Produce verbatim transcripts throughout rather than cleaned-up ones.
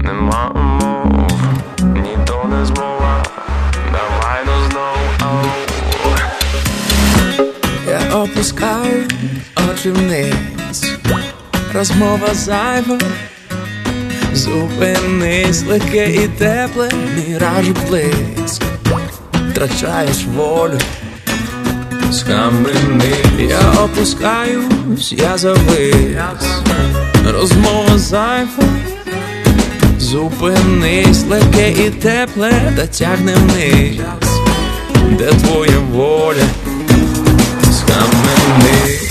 нема умов, ніхто не змова, давай ну знов. Я опускаю очі вниз, розмова зайва. Зупинись, легке і тепле, міражу блиск. Втрачаєш волю, схаменись. Я опускаюсь, я завис, розмова зайва. Зупинись, легке і тепле, та тягне вниз. Де твоя воля, схаменись.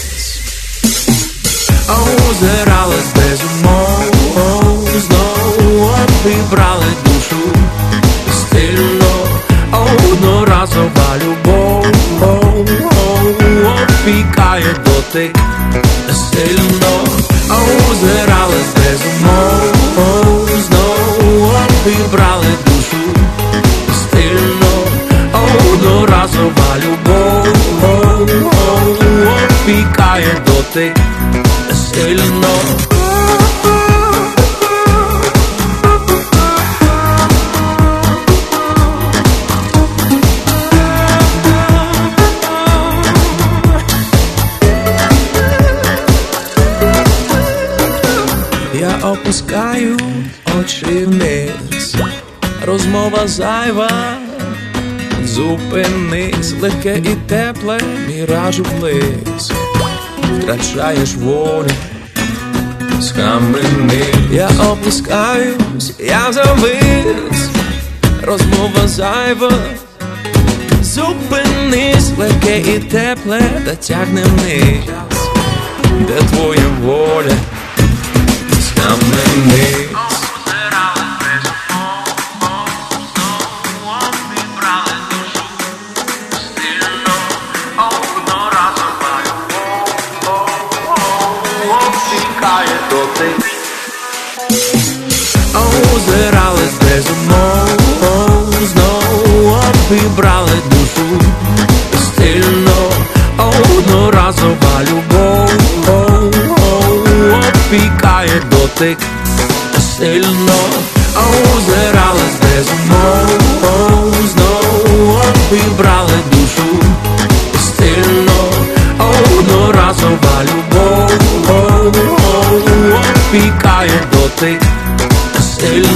Озирались без умов, знову обібрали душу стильно. Одноразова любов опікає дотик сильно. Озирались без умов, знову обібрали душу стильно. Одноразова любов опікає дотик сильно. Я опускаю очі вниз, розмова зайва. Зупинись, легке і тепле, міражу блиск. Втрачаєш волю, схаменись. Я опускаюсь, я завис, розмова зайва. Зупинись, легке і тепле, та тягне вниз. Де твоя воля, схаменись. Озирались без умов, знову обібрали душу стильно. Одноразова любов опікає дотик сильно. Озирались без умов, знову обібрали душу стильно. Одноразова любов опікає дотик сильно.